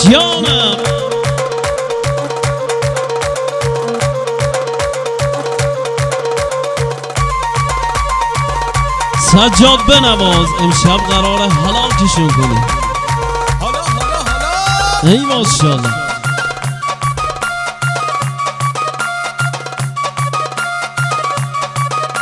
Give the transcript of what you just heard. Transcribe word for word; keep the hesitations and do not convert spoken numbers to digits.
جانم سجاد بنواز امشب قراره حلال کشون کنی. حالا حالا حالا ای ماشاءالله